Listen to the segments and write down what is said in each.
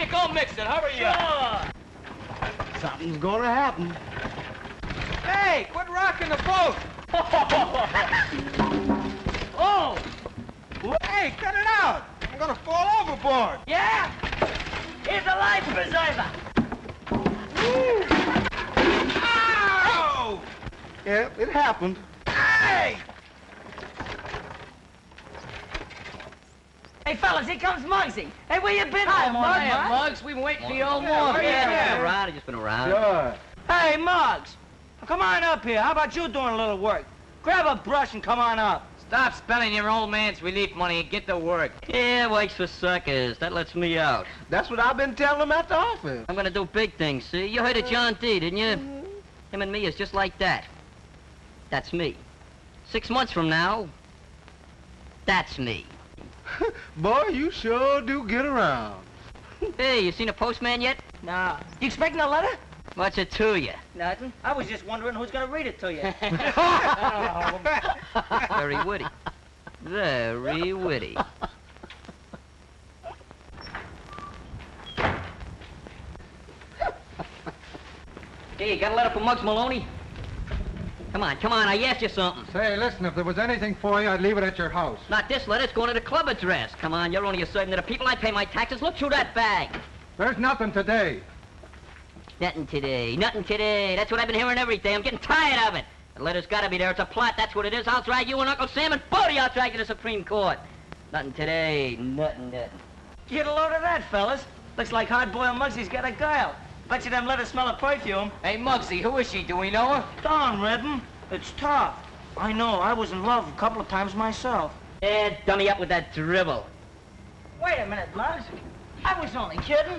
Danny, go mix it. Hurry up. Something's gonna happen. Hey, quit rocking the boat. Oh! Hey, cut it out. I'm gonna fall overboard. Yeah? Here's a life preserver. Ow! Yeah, it happened. Hey! Hey, fellas, here comes Muggsy. Hey, where you been? Hi, Muggs. Muggs. Muggs, we've been waiting for you all morning. Yeah, been around. I just been around. Sure. Hey, Muggs. Come on up here. How about you doing a little work? Grab a brush and come on up. Stop spending your old man's relief money and get to work. Yeah, works for suckers. That lets me out. That's what I've been telling them at the office. I'm gonna do big things, see? You heard of John D., didn't you? Him and me is just like that. That's me. 6 months from now, that's me. Boy, you sure do get around. Hey, you seen a postman yet? Nah. You expecting a letter? What's it to you? Nothing. I was just wondering who's gonna read it to you. Very witty. Very witty. Hey, you got a letter from Muggs Maloney? Come on, I asked you something. Say, listen, if there was anything for you, I'd leave it at your house. Not this letter, it's going to the club address. Come on, you're only a servant to the people. I pay my taxes. Look through that bag. There's nothing today. Nothing today, nothing today. That's what I've been hearing every day. I'm getting tired of it. The letter's got to be there. It's a plot, that's what it is. I'll drag you and Uncle Sam and both of you I'll drag you to the Supreme Court. Nothing today, nothing. Get a load of that, fellas. Looks like hard-boiled Muggsy's got a guile. Bet you them letters smell of perfume. Hey, Muggsy, who is she? Do we know her? Darn, Redden. It's tough. I know. I was in love a couple of times myself. Yeah, dummy up with that dribble. Wait a minute, Muggs. I was only kidding.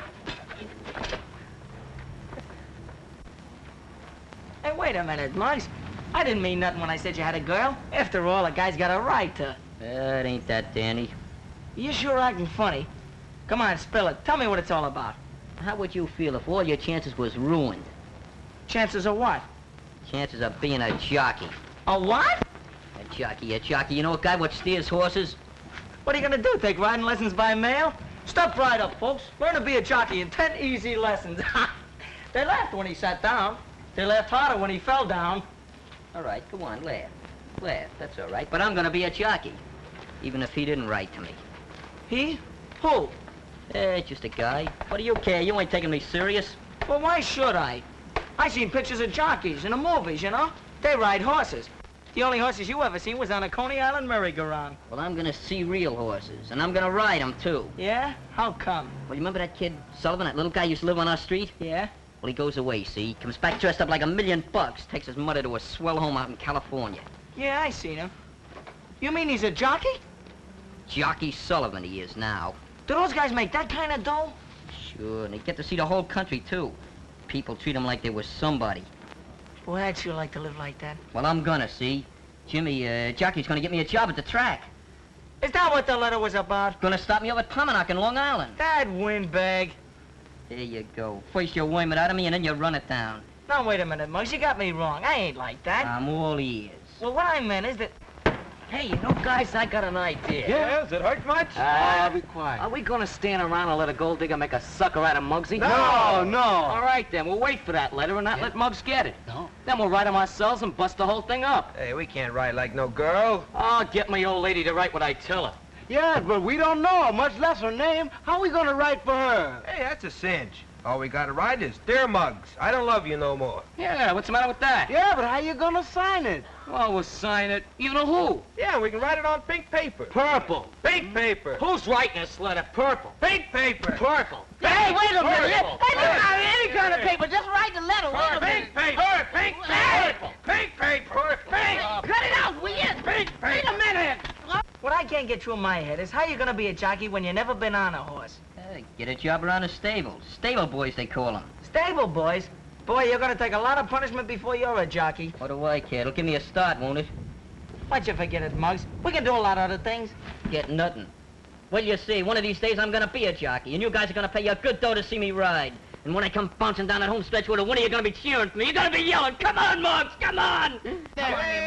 Hey, wait a minute, Muggs. I didn't mean nothing when I said you had a girl. After all, a guy's got a right to... It ain't that, Danny. You sure acting funny. Come on, spill it. Tell me what it's all about. How would you feel if all your chances was ruined? Chances of what? Chances of being a jockey. A what? A jockey. You know a guy what steers horses? What are you gonna do, take riding lessons by mail? Step right up, folks. Learn to be a jockey in 10 easy lessons. They laughed when he sat down. They laughed harder when he fell down. All right, go on, laugh. Laugh, that's all right. But I'm gonna be a jockey, even if he didn't write to me. He? Who? Just a guy. What do you care? You ain't taking me serious. Well, why should I? I seen pictures of jockeys in the movies, you know? They ride horses. The only horses you ever seen was on a Coney Island merry-go-round. Well, I'm gonna see real horses, and I'm gonna ride them, too. Yeah? How come? Well, you remember that kid, Sullivan, that little guy used to live on our street? Yeah? Well, he goes away, see? Comes back dressed up like $1,000,000, takes his mother to a swell home out in California. Yeah, I seen him. You mean he's a jockey? Jockey Sullivan he is now. Do those guys make that kind of dough? Sure, and they get to see the whole country, too. People treat them like they was somebody. Boy, I'd sure like to live like that. Well, I'm gonna, see? Jimmy, Jockey's gonna get me a job at the track. Is that what the letter was about? Gonna stop me up at Pominock in Long Island. That windbag. There you go. First you worm it out of me, and then you run it down. Now, wait a minute, Muggs. You got me wrong. I ain't like that. I'm all ears. Well, what I meant is that... Hey, you know, guys, I got an idea. Yeah, does it hurt much? Be quiet. Are we gonna stand around and let a gold digger make a sucker out of Muggsy? No. All right, then. We'll wait for that letter and not let Muggs get it. No. Then we'll write him ourselves and bust the whole thing up. Hey, we can't ride like no girl. I'll get my old lady to write what I tell her. Yeah, but we don't know her, much less her name. How we gonna write for her? Hey, that's a cinch. All we gotta write is, Dear Muggs, I don't love you no more. Yeah, what's the matter with that? Yeah, but how you gonna sign it? Well, we'll sign it. You know who? Yeah, we can write it on pink paper. Purple. Pink paper. Who's writing this letter? Purple. Pink paper. Purple. Hey, wait a minute. Purple. Hey, look out, any kind of paper. Just write the letter. Wait a minute. Pink paper. Pink paper. Pink paper. Pink. Cut it out, will you? Pink paper. Wait a minute. What I can't get through my head is how you gonna be a jockey when you never been on a horse. Get a job around the stables. Stable boys, they call them. Stable boys? Boy, you're gonna take a lot of punishment before you're a jockey. What do I care? It'll give me a start, won't it? Why'd you forget it, Muggs? We can do a lot of other things. Get nothing. Well, you see, one of these days I'm gonna be a jockey, and you guys are gonna pay you a good dough to see me ride. And when I come bouncing down that home stretch with a winner, you're gonna be cheering for me. You're gonna be yelling, come on, Muggs, come on! Don't let it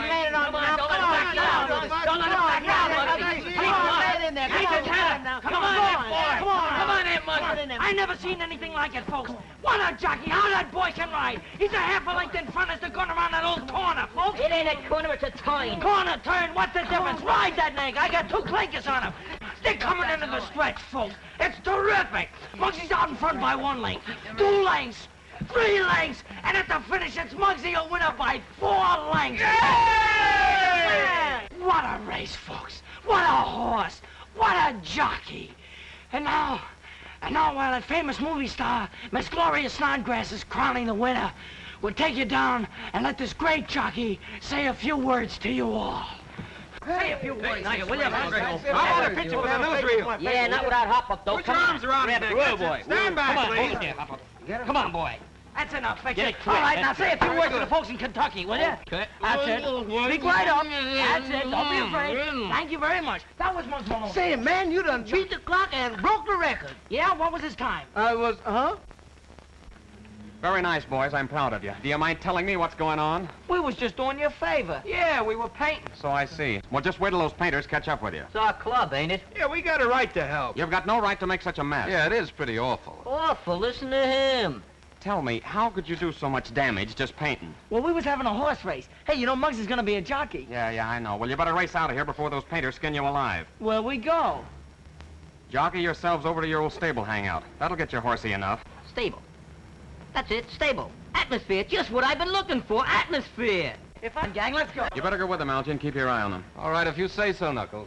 back down. Don't let it back down, Muggsy. Come on, Come on, boy. Come on, I never seen anything like it, folks. What a jockey! How that boy can ride! He's a half a length in front as they're going around that old corner, folks. It ain't a corner, it's a turn. Corner, turn, what's the difference? Ride that nag. I got 2 clankers on him. They're coming into the stretch, folks. It's terrific. Muggsy's out in front by 1 length, 2 lengths, 3 lengths, and at the finish, it's Muggsy a winner by 4 lengths. Yeah! What a race, folks. What a horse. What a jockey. And now, while that famous movie star, Miss Gloria Snodgrass, is crowning the winner, we'll take you down and let this great jockey say a few words to you all. Say a few words, will you? I want a picture for the newsreel. Yeah, not without Hop-Up, though. Put your arms around his neck. Stand back, please. Come on, boy. That's enough, Fixie. All right, now say a few words to the folks in Kentucky, will you? Okay. That's it. Speak right up. That's it. Don't be afraid. Thank you very much. That was Muggs Malone. Say, man, you done beat the clock and broke the record. Yeah, what was his time? I was, huh? Very nice, boys. I'm proud of you. Do you mind telling me what's going on? We was just doing you a favor. Yeah, we were painting. So I see. Well, just wait till those painters catch up with you. It's our club, ain't it? Yeah, we got a right to help. You've got no right to make such a mess. Yeah, it is pretty awful. Awful, listen to him. Tell me, how could you do so much damage just painting? Well, we was having a horse race. Hey, you know Muggs is gonna be a jockey. Yeah, I know. Well, you better race out of here before those painters skin you alive. Where we go? Jockey yourselves over to your old stable hangout. That'll get your horsey enough. Stable. That's it, stable. Atmosphere, just what I've been looking for, atmosphere. If I'm gang, let's go. You better go with them, Algy, and keep your eye on them. All right, if you say so, Knuckles.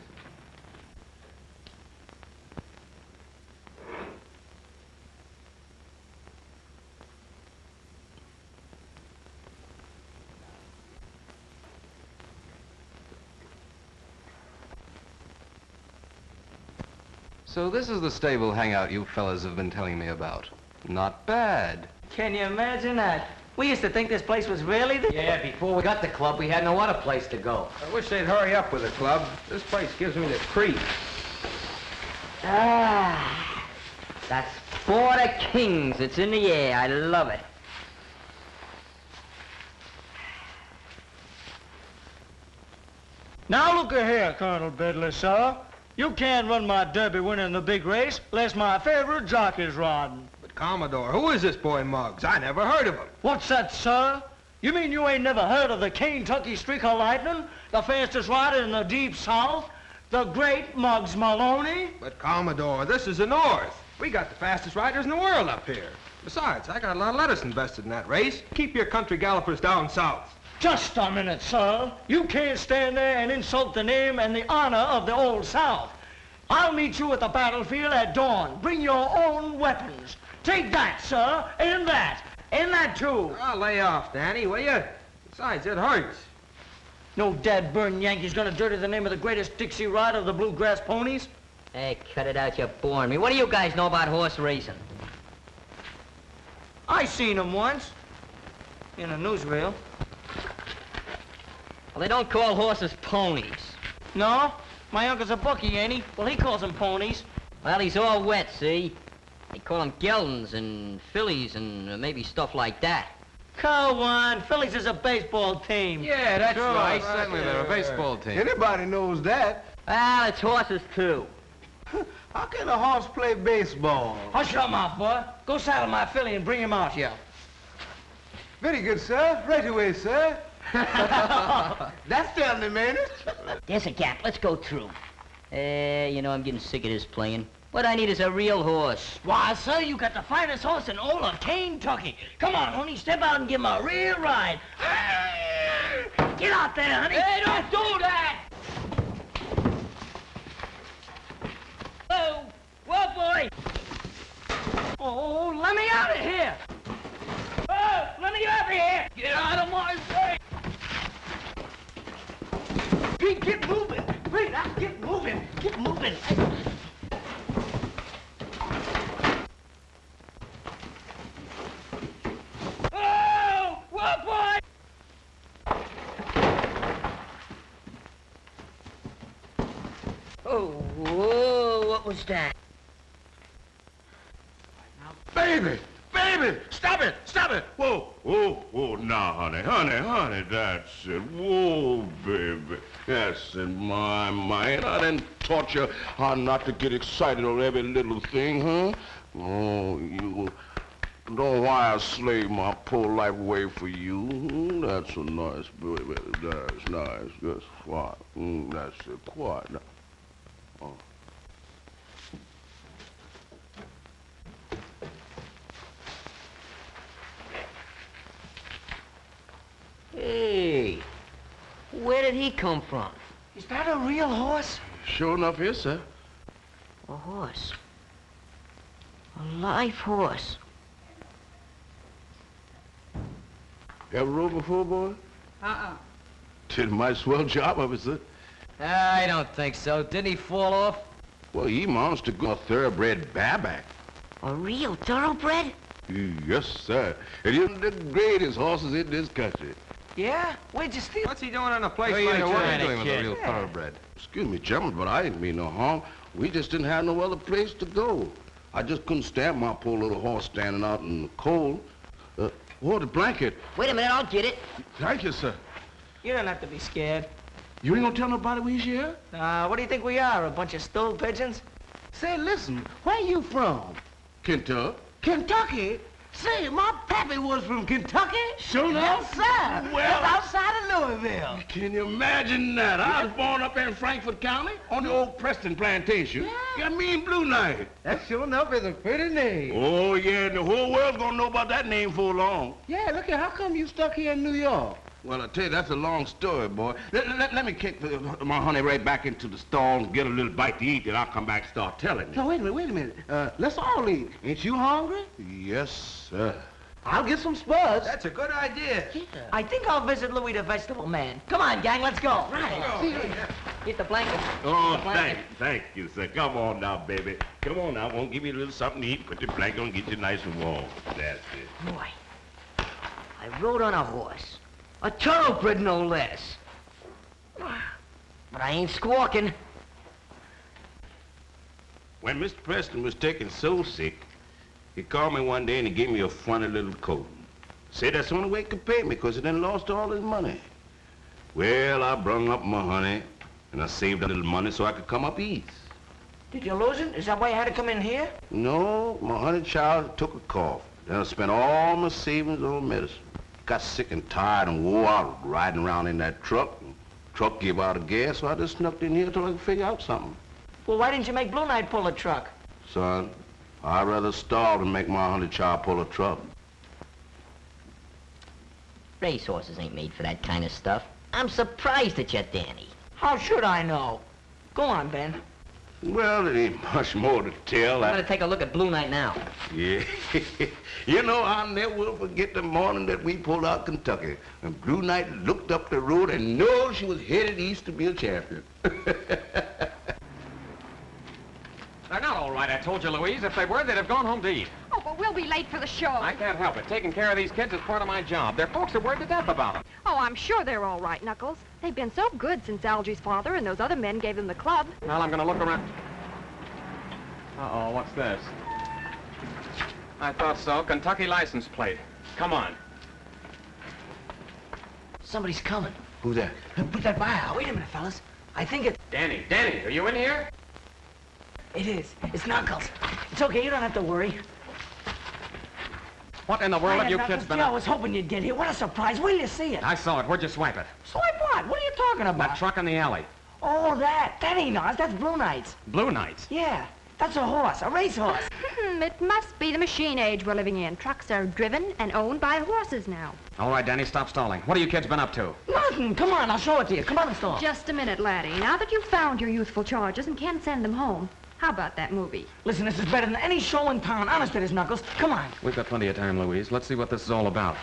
So this is the stable hangout you fellas have been telling me about. Not bad. Can you imagine that? We used to think this place was really the... Yeah, before we got the club, we had no other place to go. I wish they'd hurry up with the club. This place gives me the creeps. Ah, that's Border Kings. It's in the air. I love it. Now look here, Colonel Bedley, sir. You can't run my Derby winner in the big race unless my favorite jockey's riding. But Commodore, who is this boy Muggs? I never heard of him. What's that, sir? You mean you ain't never heard of the Kentucky Streaker Lightning, the fastest rider in the Deep South, the great Muggs Maloney? But Commodore, this is the North. We got the fastest riders in the world up here. Besides, I got a lot of lettuce invested in that race. Keep your country gallopers down south. Just a minute, sir. You can't stand there and insult the name and the honor of the Old South. I'll meet you at the battlefield at dawn. Bring your own weapons. Take that, sir, and that. And that, too. I'll lay off, Danny, will you? Besides, it hurts. No dad-burn Yankee's gonna dirty the name of the greatest Dixie rider of the bluegrass ponies. Hey, cut it out, you're boring me. What do you guys know about horse racing? I seen him once. In a newsreel. Well, they don't call horses ponies. No? My uncle's a bookie, ain't he? Well, he calls them ponies. Well, he's all wet, see? They call them geldings and fillies and maybe stuff like that. Come on, Phillies is a baseball team. Yeah, that's Sure, right. certainly they're a baseball team. Anybody knows that. Well, it's horses, too. How can a horse play baseball? Hush your mouth, boy. Go saddle my filly and bring him out here. Very good, sir. Right away, sir. That's telling him, ain't it? There's a gap. Let's go through. You know, I'm getting sick of this playing. What I need is a real horse. Why, sir, you got the finest horse in all of Kentucky. Come on, honey, step out and give him a real ride. Get out there, honey. Hey, don't do that! Whoa! Whoa, boy! Oh, let me out of here. Whoa! Let me out of here! Get out of my way. Pete, get moving. Pete, get moving. Get moving. Whoa! Whoa, boy! Oh, whoa, what was that? Baby! Baby! Stop it! Stop it! Whoa! Whoa! Now, honey, that's it. Whoa, baby. That's it, my. I done taught you how not to get excited over every little thing, huh? Oh, you know why I slave my poor life away for you. That's a nice baby. That's nice. That's quiet. That's it. Quiet. Oh. Hey, where did he come from? Is that a real horse? Sure enough, yes, sir. A horse. A live horse. You ever rode before, boy? Did a mighty swell job of it, sir. I don't think so. Didn't he fall off? Well, he mounts to go a thoroughbred bareback. A real thoroughbred? Yes, sir. And he's one of the greatest horses in this country. Yeah? Where'd you steal? What's he doing in a place What are you like that? doing with a real thoroughbred? Excuse me, gentlemen, but I didn't mean no harm. We just didn't have no other place to go. I just couldn't stand my poor little horse standing out in the cold. Oh, the blanket. Wait a minute, I'll get it. Thank you, sir. You don't have to be scared. You ain't gonna tell nobody we's here? What do you think we are, a bunch of stool pigeons? Say, listen, where you from? Kentucky. Kentucky? Say, my pappy was from Kentucky. Sure enough. Yes, sir. Well, That's outside of Louisville. Can you imagine that? I was born up in Frankfort County on the old Preston plantation. Yeah, me and Blue Knight. That sure enough is a pretty name. Oh, yeah, and the whole world's gonna know about that name for long. Yeah, look here, how come you stuck here in New York? Well, I tell you, that's a long story, boy. Let me kick my honey right back into the stall and get a little bite to eat, then I'll come back and start telling you. No, wait a minute. Let's all eat. Ain't you hungry? Yes, sir. I'll get some spuds. That's a good idea. I think I'll visit Louis the Vegetable Man. Come on, gang, let's go. Get the blanket. Oh, thank you, sir. Come on now, baby. Come on now. Won't give you a little something to eat. Put the blanket on, get you nice and warm. That's it. Boy, I rode on a horse. A thoroughbred, no less. But I ain't squawking. When Mr. Preston was taken so sick, he called me one day and he gave me a funny little coat. Said that's the only way he could pay me because he done lost all his money. Well, I brung up my honey and I saved a little money so I could come up east. Did you lose it? Is that why you had to come in here? No, my honey child took a cough. Then I spent all my savings on medicine. Got sick and tired and wore out riding around in that truck. Truck gave out of gas, so I just snuck in here till I could figure out something. Well, why didn't you make Blue Knight pull the truck? Son, I'd rather starve than make my honey child pull a truck. Racehorses ain't made for that kind of stuff. I'm surprised at you, Danny. How should I know? Go on, Ben. Well, there ain't much more to tell. I'm gonna take a look at Blue Knight now. Yeah. You know, I'll never will forget the morning that we pulled out Kentucky. And Blue Knight looked up the road and knew she was headed east to be a champion. They're not all right, I told you, Louise. If they were, they'd have gone home to eat. Oh, but we'll be late for the show. I can't help it. Taking care of these kids is part of my job. Their folks are worried to death about them. Oh, I'm sure they're all right, Knuckles. They've been so good since Algie's father and those other men gave them the club. Well, I'm going to look around. Uh-oh, what's this? I thought so. Kentucky license plate. Come on. Somebody's coming. Who's that? Put that by out. Wait a minute, fellas. I think it's... Danny, are you in here? It is. It's Knuckles. It's okay, you don't have to worry. What in the world have you Knuckles, kids been gee, I up? was hoping you'd get here. What a surprise. Wait till you see it. I saw it. Where'd you swipe it? Swipe what? What are you talking about? That truck in the alley. Oh, that. That ain't ours. That's Blue Knight's. Blue Knights. Yeah. That's a horse. A racehorse. It must be the machine age we're living in. Trucks are driven and owned by horses now. All right, Danny, stop stalling. What have you kids been up to? Nothing. Come on, I'll show it to you. Come on and stop. Just a minute, laddie. Now that you've found your youthful charges and can't send them home, how about that movie? Listen, this is better than any show in town. Honest it is, Knuckles. Come on. We've got plenty of time, Louise. Let's see what this is all about.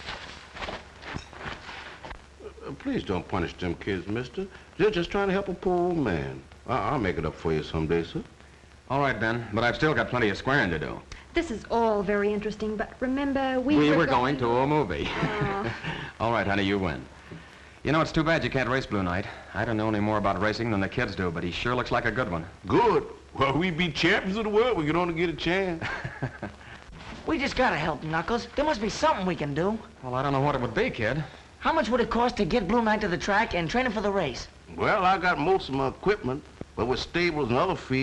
Please don't punish them kids, mister. They're just trying to help a poor old man. I'll make it up for you someday, sir. All right, Ben, but I've still got plenty of squaring to do. This is all very interesting, but remember, we were going to a movie. All right, honey, you win. You know, it's too bad you can't race Blue Knight. I don't know any more about racing than the kids do, but he sure looks like a good one. Good? Well, we be champions of the world. We can only get a chance. We just gotta help him, Knuckles. There must be something we can do. Well, I don't know what it would be, kid. How much would it cost to get Blue Knight to the track and train him for the race? Well, I got most of my equipment, but with stables and other fees,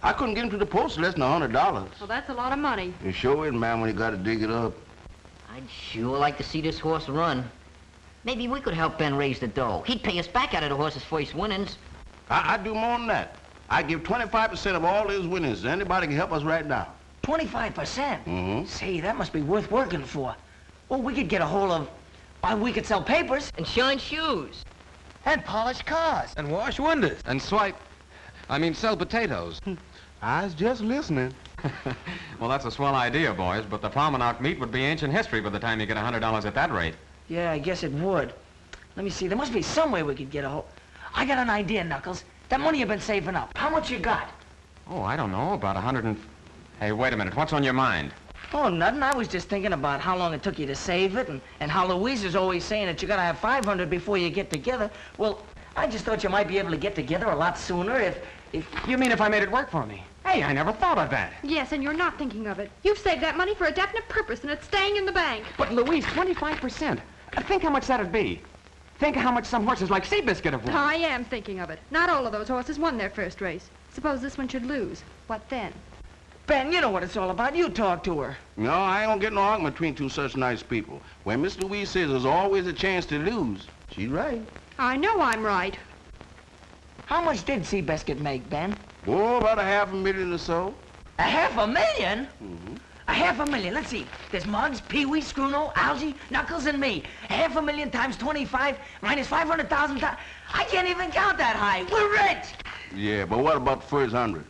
I couldn't get him to the post less than $100. Well, that's a lot of money. It sure is, ma'am, when you got to dig it up. I'd sure like to see this horse run. Maybe we could help Ben raise the dough. He'd pay us back out of the horse's first winnings. I'd do more than that. I give 25% of all his winnings. Anybody can help us right now. 25%? Mm-hmm. Say, that must be worth working for. Well, we could get a hold of... Why, we could sell papers. And shine shoes. And polish cars. And wash windows. And sell potatoes. I was just listening. Well, that's a swell idea, boys, but the Palmanock meet would be ancient history by the time you get $100 at that rate. Yeah, I guess it would. Let me see, there must be some way we could get a hold... I got an idea, Knuckles. That money you've been saving up. How much you got? Oh, I don't know, about 100 and... Hey, wait a minute, what's on your mind? Oh, nothing. I was just thinking about how long it took you to save it and how Louise is always saying that you gotta have 500 before you get together. Well, I just thought you might be able to get together a lot sooner if... You mean if I made it work for me? Hey, I never thought of that. Yes, and you're not thinking of it. You've saved that money for a definite purpose, and it's staying in the bank. But, Louise, 25%. Think how much that'd be. Think how much some horses like Seabiscuit have won. I am thinking of it. Not all of those horses won their first race. Suppose this one should lose. What then? Ben, you know what it's all about. You talk to her. No, I ain't gonna get no argument between two such nice people. When Miss Louise says there's always a chance to lose, she's right. I know I'm right. How much did Seabiscuit make, Ben? Oh, about $500,000 or so. $500,000? Mm-hmm. $500,000. Let's see. There's Muggs, Pee-wee, Scruno, Algy, Knuckles, and me. $500,000 times 25 minus 500,000. I can't even count that high. We're rich. Yeah, but what about the first 100?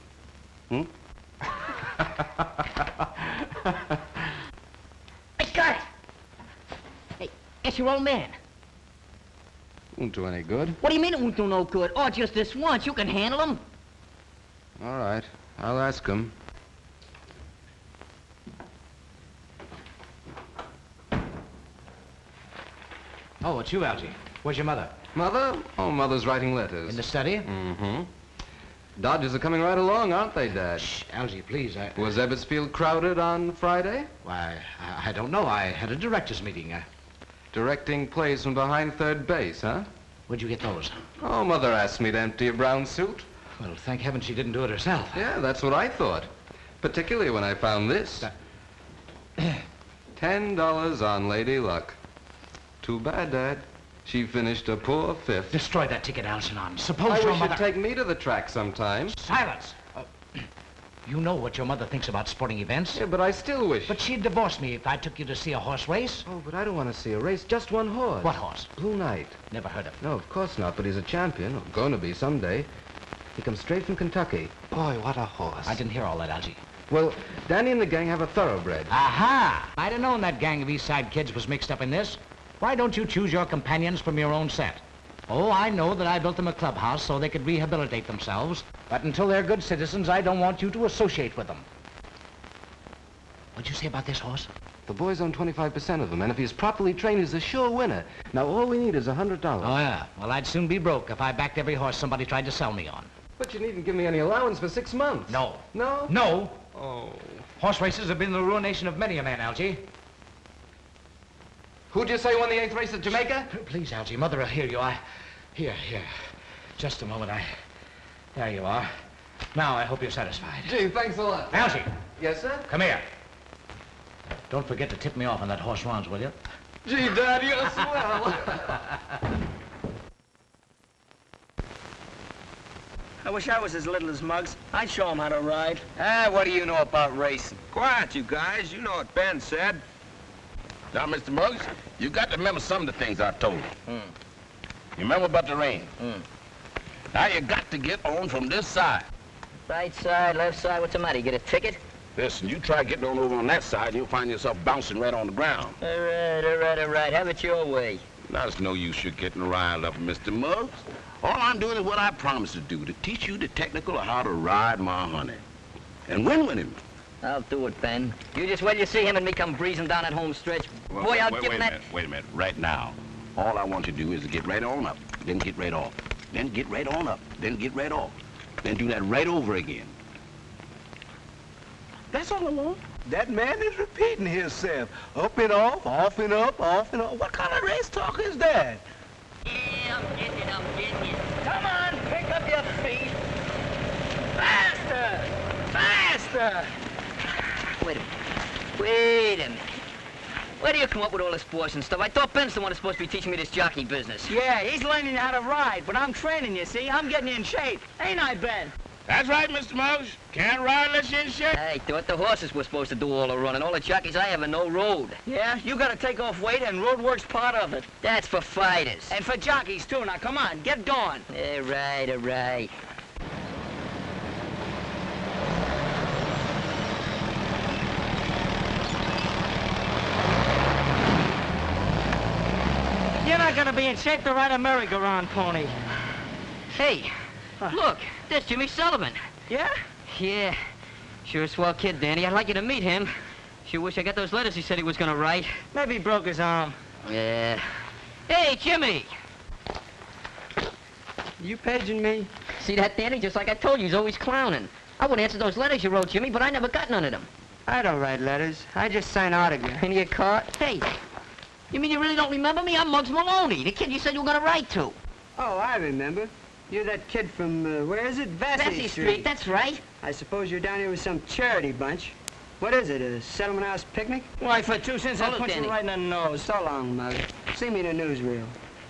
I got it. Hey, it's your old man. Won't do any good. What do you mean it won't do no good? Oh, just this once. You can handle him. All right, I'll ask him. Oh, it's you, Algy. Where's your mother? Mother? Oh, Mother's writing letters. In the study? Mm-hmm. Dodgers are coming right along, aren't they, Dad? Shh, Algy, please. Was Ebbetsfield crowded on Friday? Why, I don't know. I had a director's meeting. Directing plays from behind third base, huh? Where'd you get those? Oh, Mother asked me to empty a brown suit. Well, thank heaven she didn't do it herself. Yeah, that's what I thought. Particularly when I found this. $10 on Lady Luck. Too bad, Dad. She finished a poor fifth. Destroy that ticket, Algernon. Suppose I your wish mother... you'd take me to the track sometime. Silence! You know what your mother thinks about sporting events. Yeah, but I still wish. But she'd divorce me if I took you to see a horse race. Oh, but I don't want to see a race. Just one horse. What horse? Blue Knight. Never heard of him. No, of course not, but he's a champion. Or going to be someday. He comes straight from Kentucky. Boy, what a horse. I didn't hear all that, Algy. Well, Danny and the gang have a thoroughbred. Aha! I'd have known that gang of East Side kids was mixed up in this. Why don't you choose your companions from your own set? Oh, I know that I built them a clubhouse so they could rehabilitate themselves, but until they're good citizens, I don't want you to associate with them. What'd you say about this horse? The boys own 25% of him, and if he's properly trained, he's a sure winner. Now, all we need is $100. Oh, yeah? Well, I'd soon be broke if I backed every horse somebody tried to sell me on. But you needn't give me any allowance for 6 months. No. No? No! Oh. Horse races have been the ruination of many a man, Algy. Who'd you say won the 8th race at Jamaica? Please, Algy, Mother will hear you. Here. Just a moment, There you are. Now, I hope you're satisfied. Gee, thanks a lot. Algy! Yes, sir? Come here. Don't forget to tip me off on that horse runs, will you? Gee, Dad, you're swell. I wish I was as little as Muggs. I'd show him how to ride. What do you know about racing? Quiet, you guys. You know what Ben said. Now, Mr. Muggs, you got to remember some of the things I told you. You remember about the rain? Now you got to get on from this side. Right side, left side, what's the matter? You get a ticket? Listen, you try getting on over on that side, and you'll find yourself bouncing right on the ground. All right. Have it your way. Now, there's no use you getting riled up, Mr. Muggs. All I'm doing is what I promised to do, to teach you the technical of how to ride my honey. And win with him. I'll do it, Ben. You just wait till you see him and me come breezing down that home stretch. Well, Boy, I'll wait, give him that... Wait a minute. Right now, all I want you to do is to get right on up, then get right off. Then get right on up, then get right off. Then do that right over again. That's all I want. That man is repeating himself. Up and off and up, off and off. What kind of race talk is that? Yeah, I'm getting it. Come on, pick up your feet. Faster! Wait a minute. Wait a minute. Where do you come up with all this force and stuff? I thought Ben's the one that's supposed to be teaching me this jockey business. Yeah, he's learning how to ride, but I'm training, you see. I'm getting in shape. Ain't I, Ben? That's right, Mr. Muggs. Can't ride unless you're in shape. I thought the horses were supposed to do all the running. All the jockeys I ever know rode. Yeah, you gotta take off weight, and road work's part of it. That's for fighters. And for jockeys, too. Now, come on, get going. All right, all right. You're not gonna be in shape to ride a merry-go-round pony. Hey, look, there's Jimmy Sullivan. Yeah? Yeah, sure a swell kid, Danny. I'd like you to meet him. Sure wish I got those letters he said he was gonna write. Maybe he broke his arm. Yeah. Hey, Jimmy! You paging me? See that, Danny? Just like I told you, he's always clowning. I would answer those letters you wrote, Jimmy, but I never got none of them. I don't write letters. I just sign autographs. And you caught? Hey, you mean you really don't remember me? I'm Muggs Maloney, the kid you said you were gonna write to. Oh, I remember. You're that kid from, where is it? Vesey Street, that's right. I suppose you're down here with some charity bunch. What is it, a settlement house picnic? Why, for 2 cents, I'll punch you right in the nose. So long, Mug. See me in the newsreel.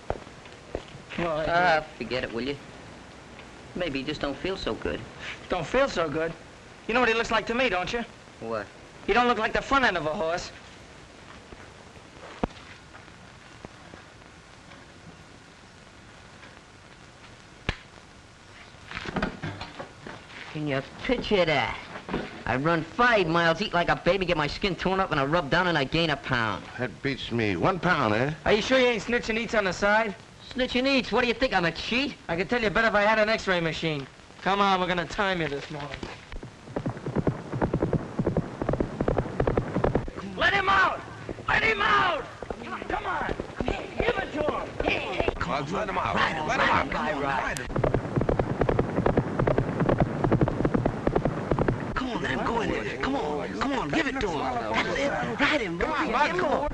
Forget it, will you? Maybe you just don't feel so good. Don't feel so good? You know what he looks like to me, don't you? What? He don't look like the front end of a horse. Can you picture that? I run 5 miles, eat like a baby, get my skin torn up, and I rub down and I gain a pound. That beats me. 1 pound, eh? Are you sure you ain't snitching eats on the side? Snitching eats? What do you think, I'm a cheat? I could tell you better if I had an x-ray machine. Come on, we're gonna time you this morning. Let him out! Let him out! Come on! Give it to him! Muggs, let him out. Let him out. Ride him. Come on, let him go in there. Come on, give it to him. That's it. Ride him, come on.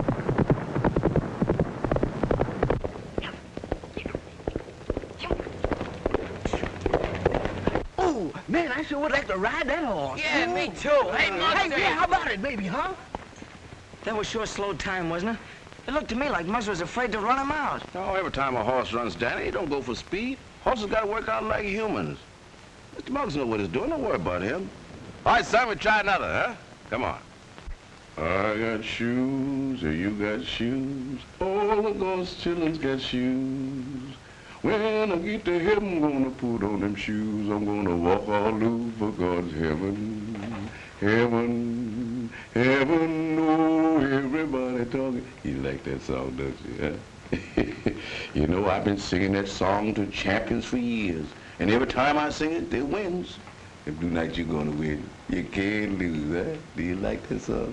Oh, man, I sure would like to ride that horse. Yeah, me too. Hey, Muggs. Hey, yeah, how about it, baby, huh? That was sure slow time, wasn't it? It looked to me like Muggs was afraid to run him out. Oh, every time a horse runs, Danny, he don't go for speed. Horses got to work out like humans. Mr. Muggs knows what he's doing. Don't worry about him. All right, son, we try another, huh? Come on. I got shoes, you got shoes. All of those children's got shoes. When I get to heaven, I'm gonna put on them shoes. I'm gonna walk all over God's heaven. Heaven, heaven, oh, everybody talking. You like that song, don't you, huh? You know, I've been singing that song to champions for years. And every time I sing it, they wins. If tonight you're gonna win, you can't lose, huh? Do you like that song?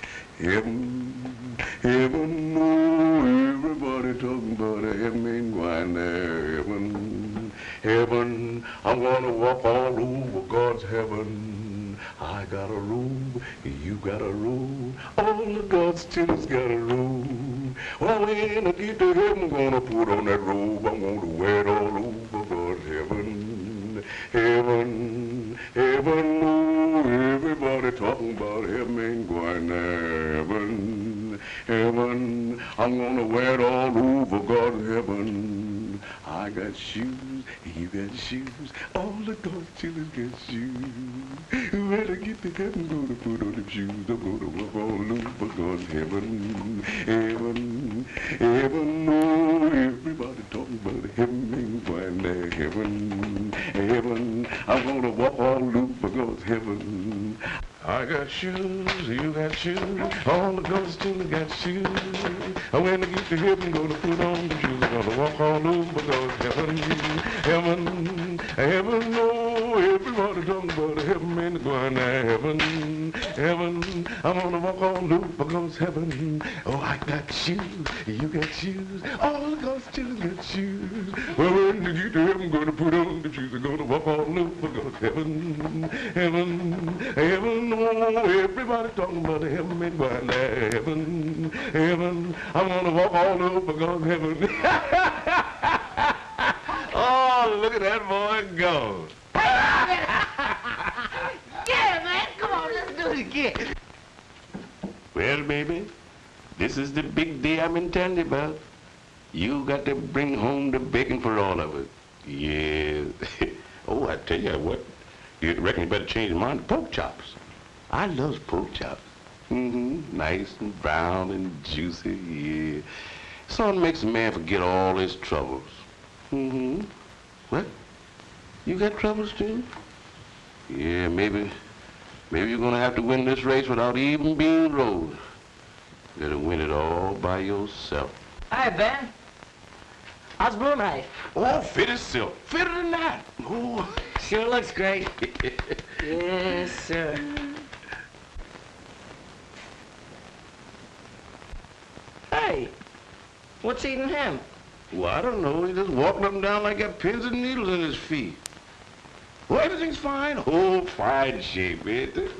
Heaven, heaven, oh, everybody talking about a heaven ain't going there. Heaven, heaven, I'm gonna walk all over God's heaven. I got a robe, you got a robe, all of God's children's got a robe. Well, when I get to heaven, I'm gonna put on that robe. I'm gonna wear it all over God's heaven. Heaven, heaven, oh, everybody talking about heaven ain't going there. Heaven, heaven, I'm gonna wear it all over God's heaven. I got shoes, you got shoes, all the God's children got shoes. When I get to heaven, I'm gonna put on them shoes. I'm gonna walk all over God's heaven. Heaven, heaven, oh, everybody talking about heaven ain't going there. Heaven, heaven, I'm gonna walk all over God's heaven. I got shoes, you got shoes, all the God's children got shoes. When I get to heaven, I'm gonna put on the shoes. I'm gonna walk all over God's heaven. Heaven, heaven, oh, everybody talking about heaven ain't going there. Heaven, heaven, I'm gonna walk all over God's heaven. Oh, I got shoes, you got shoes, all the God's children got shoes. Well, when I get to heaven, I'm gonna put on the shoes. I'm gonna walk all over God's heaven. Heaven, heaven, oh, everybody talking about heaven ain't going there. Heaven, heaven, I'm gonna walk all over God's heaven. Oh, look at that boy go. Yeah, man, come it. Well, baby, this is the big day I've been telling you about. You got to bring home the bacon for all of us. Yeah. Oh, I tell you what, you reckon you better change your mind to pork chops. I love pork chops. Nice and brown and juicy, yeah. Something makes a man forget all his troubles. What? You got troubles too? Yeah, maybe you're gonna have to win this race without even being rode. You gotta win it all by yourself. Hi, Ben. How's Blue Knight? Oh, fit as silk. Fitter than that. Oh. Sure looks great. Yes, sir. Hey, what's eating him? Well, I don't know. He just walking up and down like got pins and needles in his feet. Well, everything's fine. Oh, fine shape, ain't it?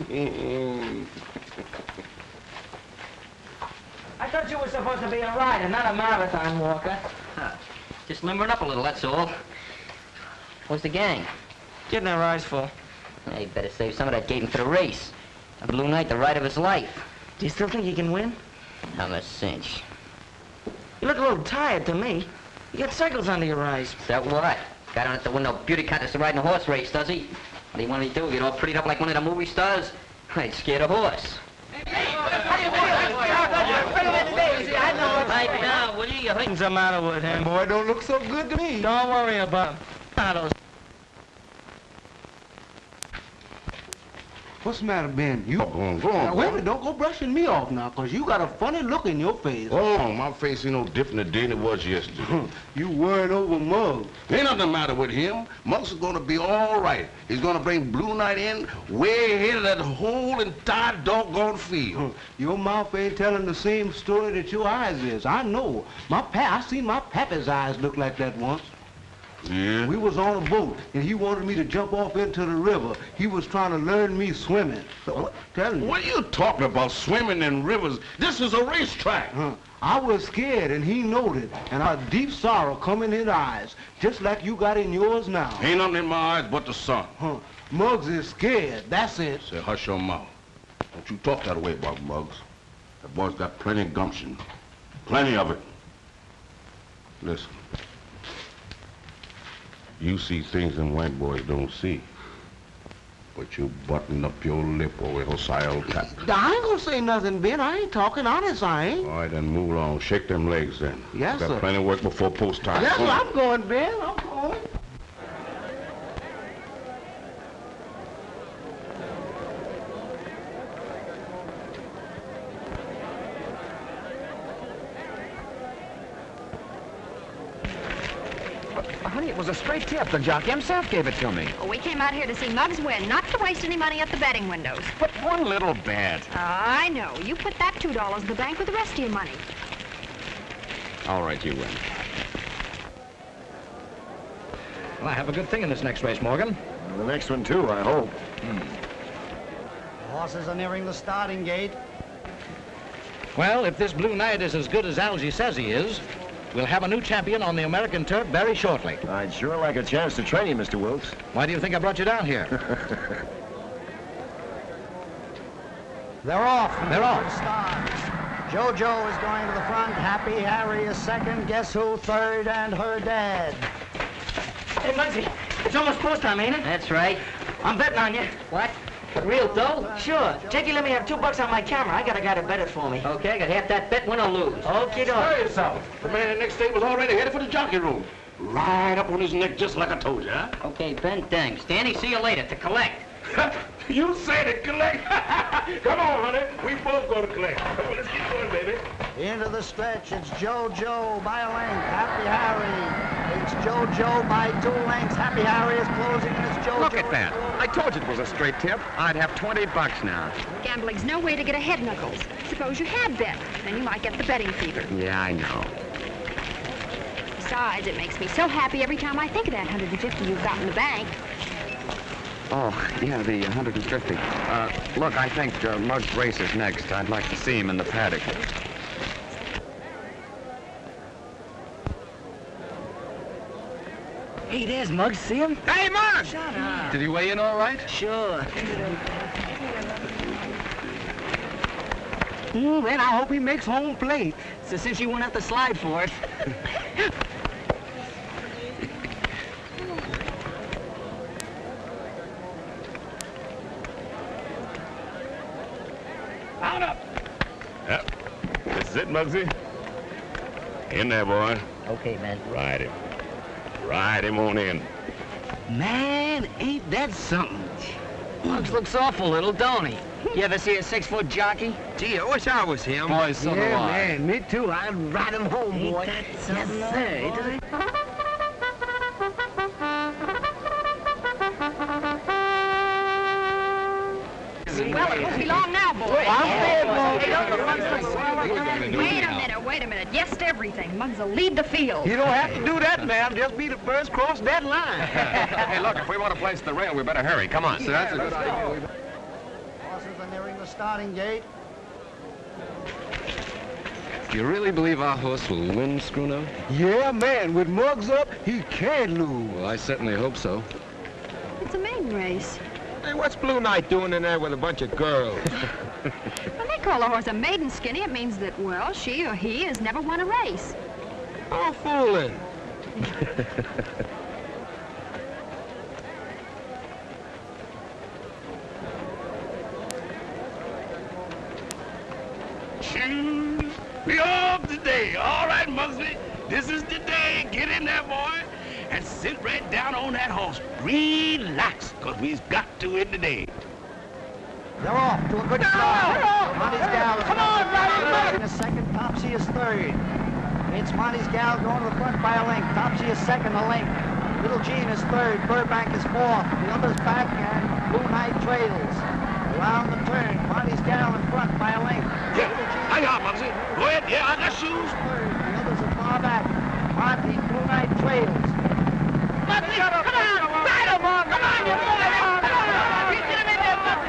I thought you were supposed to be a rider, not a marathon walker. Just limbering up a little, that's all. Where's the gang? Getting their eyes full. Yeah, you better save some of that gating for the race. A Blue Knight, the ride of his life. Do you still think you can win? I'm a cinch. You look a little tired to me. You got circles under your eyes. Is that what? Guy don't have to win no beauty contest to ride in a horse race, does he? What do you want to do? Get all prettied up like one of the movie stars? I'd scared a horse. Right now, will you? You're hurting. What's the matter with him? Boy, don't look so good to me. Don't worry about him. What's the matter, Ben? You... Go on, Now, wait a minute, don't go brushing me off now, 'cause you got a funny look in your face. Oh, my face ain't no different today than it was yesterday. You worrying over Muggs. Ain't nothing the matter with him. Muggs is gonna be all right. He's gonna bring Blue Knight in way ahead of that whole entire doggone field. Your mouth ain't telling the same story that your eyes is. I know. I seen my pappy's eyes look like that once. Yeah? We was on a boat, and he wanted me to jump off into the river. He was trying to learn me swimming. So, tell me. What are you talking about, swimming in rivers? This is a racetrack. I was scared, and he knowed it, and a deep sorrow come in his eyes, just like you got in yours now. Ain't nothing in my eyes but the sun. Muggs is scared, that's it. Say, hush your mouth. Don't you talk that way about Muggs. That boy's got plenty of gumption. Plenty of it. Listen. You see things them white boys don't see. But you button up your lip over Hosea old cat. I ain't gonna say nothing, Ben. I ain't talking honest, I ain't. All right, then move along. Shake them legs then. Yes, got sir. plenty of work before post time. Yes, sir, I'm going, Ben. I'm going. Honey, it was a straight tip. The jockey himself gave it to me. Oh, we came out here to see Muggs win, not to waste any money at the betting windows. But one little bet. I know. You put that $2 in the bank with the rest of your money. All right, you win. Well, I have a good thing in this next race, Morgan. The next one, too, I hope. The horses are nearing the starting gate. Well, if this Blue Knight is as good as Algie says he is, we'll have a new champion on the American turf very shortly. I'd sure like a chance to train you, Mr. Wilkes. Why do you think I brought you down here? They're off. They're off. Stars. JoJo is going to the front. Happy Harry is second. Guess who third? And her dad. Hey, Muggsy, it's almost post time, ain't it? That's right. I'm betting on you. What? Real dough? Sure. Jakey let me have $2 on my camera. I got a guy to bet it for me. Okay, I got half that bet, win or lose. Okay, Hurry yourself. The man in the next state was already headed for the jockey room. Right up on his neck, just like I told you, huh? Okay, Ben, thanks. Danny, see you later to collect. You said it, collect. Come on, honey. We both go to collect. Come on, let's get going, baby. Into the stretch. It's JoJo by a length. Happy Harry. It's JoJo by 2 lengths. Happy Harry is closing, and it's JoJo. Look at that. I told you it was a straight tip. I'd have $20 now. Gambling's no way to get ahead, Knuckles. Suppose you had bet. Then you might get the betting fever. Yeah, I know. Besides, it makes me so happy every time I think of that 150 you've got in the bank. Oh, yeah, the 150. Look, I think Muggs races next. I'd like to see him in the paddock. Hey, there's Muggs. See him? Hey, Muggs! Shut up. Did he weigh in all right? Sure. Then I hope he makes home plate. So since you won't have to slide for it. Mount up. Yep. This is it, Muggsy. In there, boy. Okay, man. Ride him. Ride him on in. Man, ain't that something? Muggs looks awful little, don't he? You ever see a 6-foot jockey? Gee, I wish I was him. Boy, so do I. Man, me too. I'd ride him home, boy. Ain't that something? Well, it won't be long now, boy. Wait a minute. Yes to everything. Muggs will lead the field. You don't have to do that, ma'am. Just be the first cross that line. Hey, look, if we want to place the rail, we better hurry. Come on. So that's a good idea. Horses are nearing the starting gate. Do you really believe our horse will win, Schooner? Yeah, man. With Muggs up, he can't lose. Well, I certainly hope so. It's a maiden race. Hey, what's Blue Knight doing in there with a bunch of girls? When they call a horse a maiden, Skinny, it means that, well, she or he has never won a race. Oh, fooling. We off today. All right, Muggsy. This is the day. Get in there, boy. And sit right down on that horse. Relax, because we've got to win today. They're off to a good start. Monty's Gal is in a second. Topsy is third. It's Monty's Gal going to the front by a length. Topsy is second, a length. Little Jean is third. Burbank is fourth. The others back, and Blue Knight trails. Around the turn, Monty's Gal in front by a length. Yeah, hang on, Muggsy. Go ahead. Yeah, I got shoes. Third. The others are far back. Monty, Blue Knight trails. Muggsy, come on! Ride him on! Come on, you boy! Come on! Get him in there, Muggsy!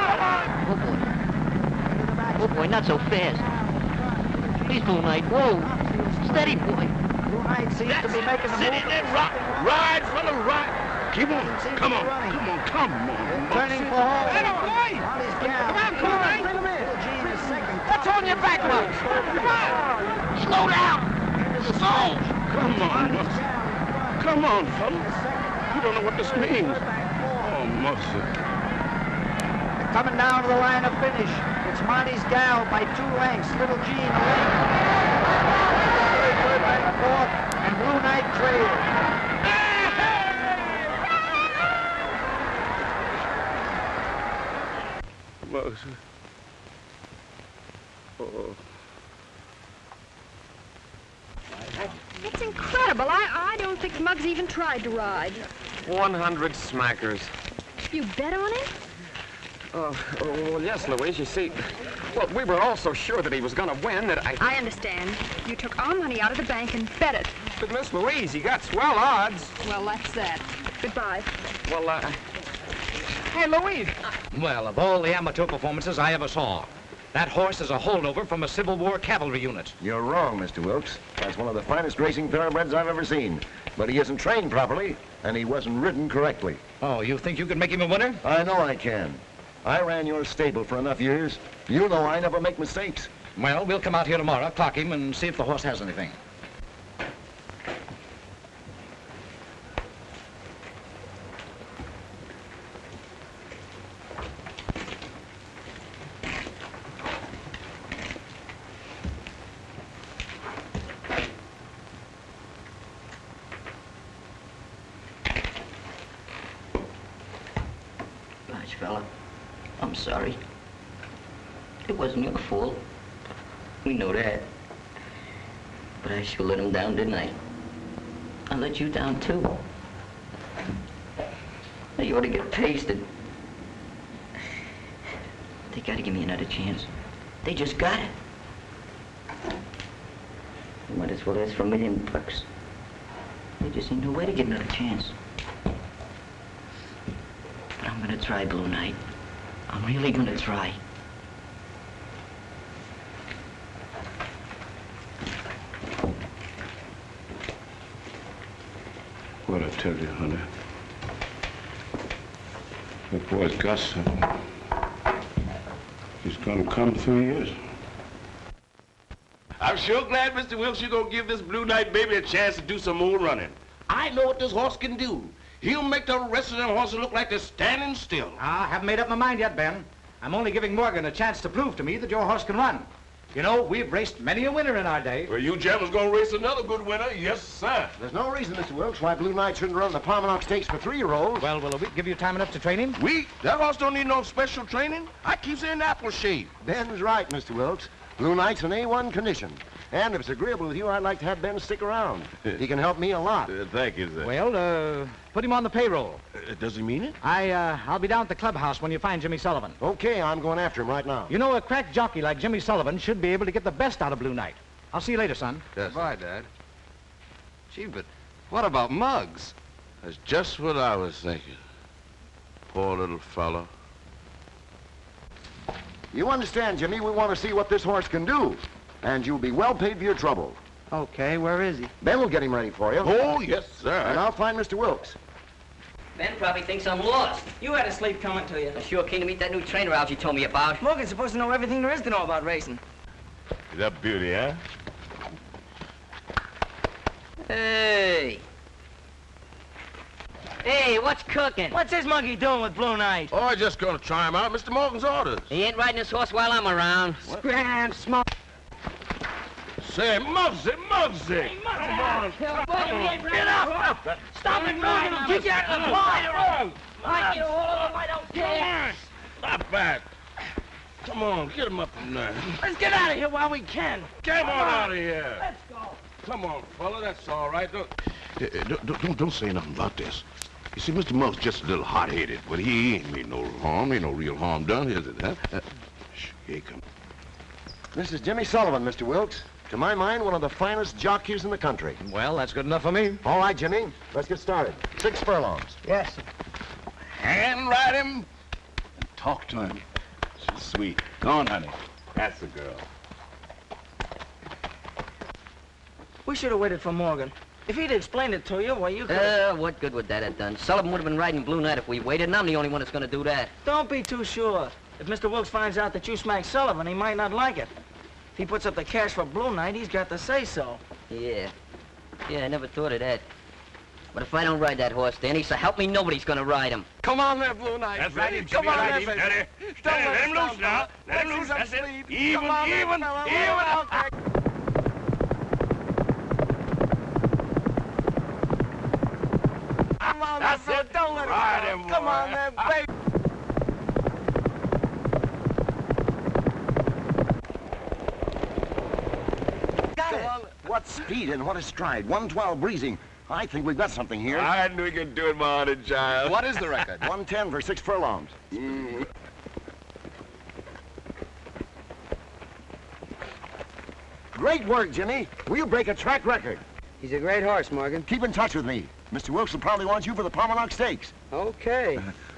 Come on! Oh, boy, not so fast. Please, Blue Knight. Whoa. Steady, boy. Blue Knight seems to be making the Sit move. in there, rock. Ride, fella, ride. Keep on. Come on. Come on. Come on. Turning for home. Hey, boy! Monty's Gal. Come on, Blue Knight! Little Jean is second. What's on your back, Muggs? Come on! Slow down! Slow! Come on, Muggsy. Come on, fella. You don't know what this means. Oh, Muggsy. Coming down to the line of finish. It's Monty's Gal by 2 lengths. Little Jean a length. Third by the fourth. And Blue Knight trails. Muggsy. Oh. It's incredible. I don't think Muggs even tried to ride. 100 smackers. You bet on him? Well, yes, Louise. You see, well, we were all so sure that he was going to win that I understand. You took our money out of the bank and bet it. But Miss Louise, you got swell odds. Well, that's that. Goodbye. Well, Hey, Louise. Well, of all the amateur performances I ever saw, that horse is a holdover from a Civil War cavalry unit. You're wrong, Mr. Wilkes. That's one of the finest racing thoroughbreds I've ever seen. But he isn't trained properly, and he wasn't ridden correctly. Oh, you think you could make him a winner? I know I can. I ran your stable for enough years. You know I never make mistakes. Well, we'll come out here tomorrow, clock him, and see if the horse has anything. Gosh, fella, I'm sorry. It wasn't your fault. We know that. But I sure let him down, didn't I? I let you down, too. Now, you ought to get pasted. They gotta give me another chance. They just got it. You might as well ask for $1 million. There just ain't no way to get another chance. But I'm gonna try, Blue Knight. I'm really gonna try. What I tell you, honey? That boy's got something. He's gonna come through years. I'm sure glad, Mr. Wilkes, you're going to give this Blue Knight baby a chance to do some more running. I know what this horse can do. He'll make the rest of them horses look like they're standing still. I haven't made up my mind yet, Ben. I'm only giving Morgan a chance to prove to me that your horse can run. You know, we've raced many a winner in our day. Well, you gentlemen's going to race another good winner. Yes, sir. There's no reason, Mr. Wilkes, why Blue Knight shouldn't run the Pomanock Stakes for 3-year-olds. Well, will a week give you time enough to train him? We? That horse don't need no special training. I keep saying apple shape. Ben's right, Mr. Wilkes. Blue Knight's in A1 condition. And if it's agreeable with you, I'd like to have Ben stick around. He can help me a lot. Thank you, sir. Well, put him on the payroll. Does he mean it? I'll be down at the clubhouse when you find Jimmy Sullivan. Okay, I'm going after him right now. You know, a crack jockey like Jimmy Sullivan should be able to get the best out of Blue Knight. I'll see you later, son. Yes. Bye, Dad. Gee, but what about Muggs? That's just what I was thinking. Poor little fellow. You understand, Jimmy, we want to see what this horse can do. And you'll be well paid for your trouble. Okay, where is he? Ben will get him ready for you. Oh, yes, sir. And I'll find Mr. Wilkes. Ben probably thinks I'm lost. You had a sleep coming to you. I'm sure keen to meet that new trainer Algie told me about. Morgan's supposed to know everything there is to know about racing. Is that beauty, huh? Hey. Hey, what's cooking? What's this monkey doing with Blue Knight? Oh, I'm just going to try him out. Mr. Morgan's orders. He ain't riding this horse while I'm around. Scram, smoke. Say, Muggsy, Muggsy. Come on. Get up! Stop it, Morgan! I'll kick you out of the road! I get a hold of him, I don't care! Stop back. Come on, get him up in there. Let's get out of here while we can. Come on out of here. Let's go. Come on, fella, that's all right. Don't say nothing about this. You see, Mr. Muggs just a little hot-headed, but he ain't made no harm. Ain't no real harm done, is it, huh? Here he comes. This is Jimmy Sullivan, Mr. Wilkes. To my mind, one of the finest jockeys in the country. Well, that's good enough for me. All right, Jimmy. Let's get started. 6 furlongs. Yes. Hand ride him and talk to him. She's sweet. Go on, honey. That's the girl. We should have waited for Morgan. If he'd explained it to you, well, you could. What good would that have done? Sullivan would have been riding Blue Knight if we waited, and I'm the only one that's going to do that. Don't be too sure. If Mr. Wilkes finds out that you smacked Sullivan, he might not like it. If he puts up the cash for Blue Knight, he's got to say so. Yeah. Yeah, I never thought of that. But if I don't ride that horse, Danny, so help me, nobody's going to ride him. Come on there, Blue Knight. That's right. Come on there, Steady. baby. Let him loose now. Let him loose. That's it. Even. Okay. Come on there, Blue. Don't let him Ride him, Come boy. on there, baby. Got it. What speed and what a stride. 112 breezing. I think we've got something here. I knew you could do it, my honey child. What is the record? 110 for 6 furlongs. Great work, Jimmy. We'll break a track record. He's a great horse, Morgan. Keep in touch with me. Mr. Wilkes will probably want you for the Pomanock Stakes. Okay.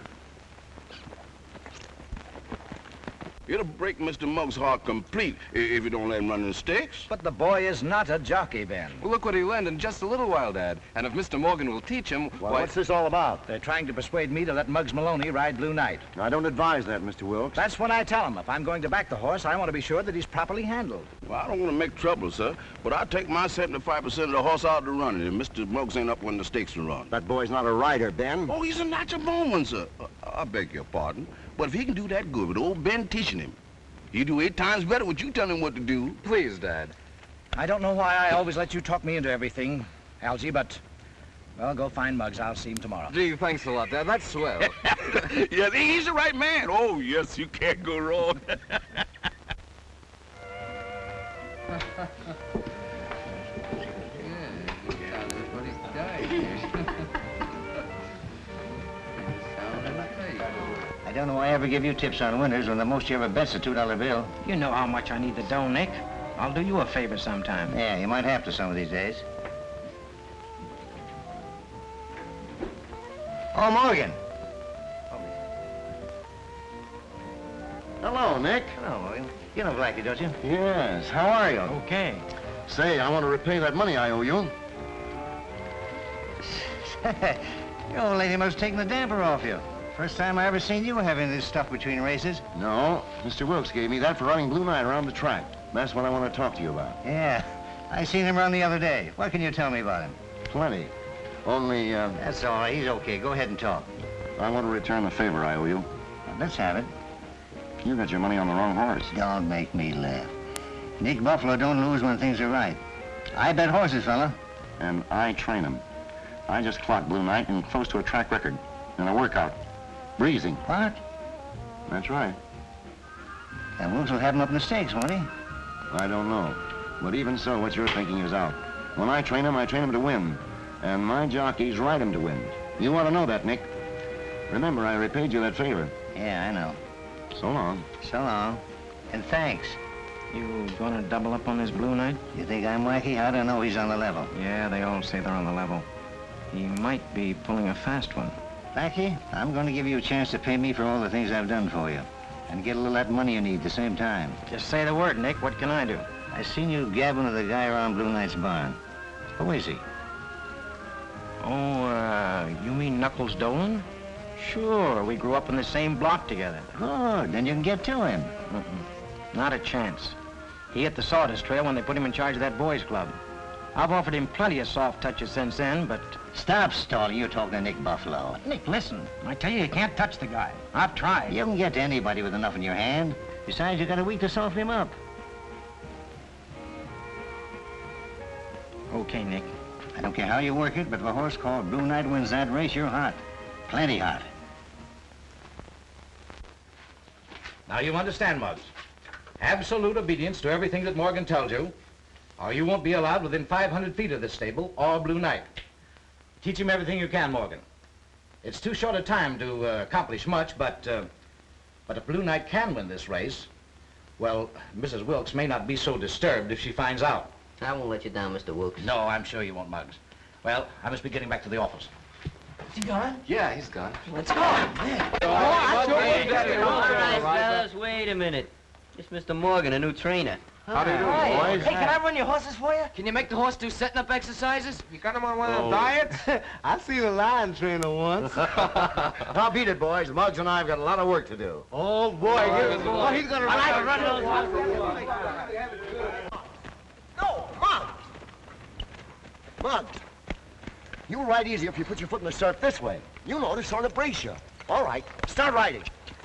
It'll break Mr. Muggs' heart complete if you don't let him run in the stakes. But the boy is not a jockey, Ben. Well, look what he learned in just a little while, Dad. And if Mr. Morgan will teach him, Well, what's this all about? They're trying to persuade me to let Muggs Maloney ride Blue Knight. I don't advise that, Mr. Wilkes. That's what I tell him. If I'm going to back the horse, I want to be sure that he's properly handled. Well, I don't want to make trouble, sir, but I take my 75% of the horse out to run it, and Mr. Muggs ain't up when the stakes are run. That boy's not a rider, Ben. Oh, he's a natural born one, sir. I beg your pardon, but if he can do that good with old Ben teaching him, he'll do 8 times better what you tell him what to do. Please, Dad. I don't know why I always let you talk me into everything, Algie, but, well, go find Muggs. I'll see him tomorrow. Gee, thanks a lot, Dad. That's swell. Yes, he's the right man. Oh, yes, you can't go wrong. I don't know why I ever give you tips on winners when the most you ever bet's a $2 bill. You know how much I need the dough, Nick. I'll do you a favor sometime. Yeah, you might have to some of these days. Oh, Morgan. Hello, Nick. Hello, Morgan. You know Blackie, don't you? Yes, how are you? Okay. Say, I want to repay that money I owe you. Your old lady must have taken the damper off you. First time I ever seen you having this stuff between races. No, Mr. Wilkes gave me that for running Blue Knight around the track. That's what I want to talk to you about. Yeah, I seen him around the other day. What can you tell me about him? Plenty. Only, That's all right. He's okay. Go ahead and talk. I want to return the favor I owe you. Let's have it. You got your money on the wrong horse. Don't make me laugh. Nick Buffalo don't lose when things are right. I bet horses, fella. And I train him. I just clocked Blue Knight and close to a track record in a workout. Breezing. What? That's right. And Wilkes will have him up in the stakes, won't he? I don't know. But even so, what you're thinking is out. When I train him to win. And my jockeys ride him to win. You ought to know that, Nick. Remember, I repaid you that favor. Yeah, I know. So long. So long. And thanks. You gonna double up on this Blue Knight? You think I'm wacky? I don't know. He's on the level. Yeah, they all say they're on the level. He might be pulling a fast one. Blackie, I'm going to give you a chance to pay me for all the things I've done for you. And get a little of that money you need at the same time. Just say the word, Nick. What can I do? I seen you gabbing to the guy around Blue Knight's barn. Who is he? Oh, you mean Knuckles Dolan? Sure, we grew up in the same block together. Good, then you can get to him. Not a chance. He hit the sawdust trail when they put him in charge of that boys' club. I've offered him plenty of soft touches since then, but... Stop stalling. You're talking to Nick Buffalo. Nick, listen. I tell you can't touch the guy. I've tried. You can get to anybody with enough in your hand. Besides, you got a week to soften him up. Okay, Nick. I don't care how you work it, but if a horse called Blue Knight wins that race, you're hot. Plenty hot. Now you understand, Muggs. Absolute obedience to everything that Morgan tells you, or you won't be allowed within 500 feet of this stable or Blue Knight. Teach him everything you can, Morgan. It's too short a time to accomplish much, but if Blue Knight can win this race, well, Mrs. Wilkes may not be so disturbed if she finds out. I won't let you down, Mr. Wilkes. No, I'm sure you won't, Muggs. Well, I must be getting back to the office. Is he gone? Yeah, he's gone. Let's go. All right, fellas, wait a minute. It's Mr. Morgan, a new trainer. How do you do, boys? Hey, can I run your horses for you? Can you make the horse do setting up exercises? You got him on one of them diets? I seen a lion trainer once. I'll beat it, boys. Muggs and I have got a lot of work to do. Oh, boy. He's gonna run those horses. No, Muggs! Muggs, you'll ride easier if you put your foot in the stirrup this way. You know to sort of brace you. All right, start riding.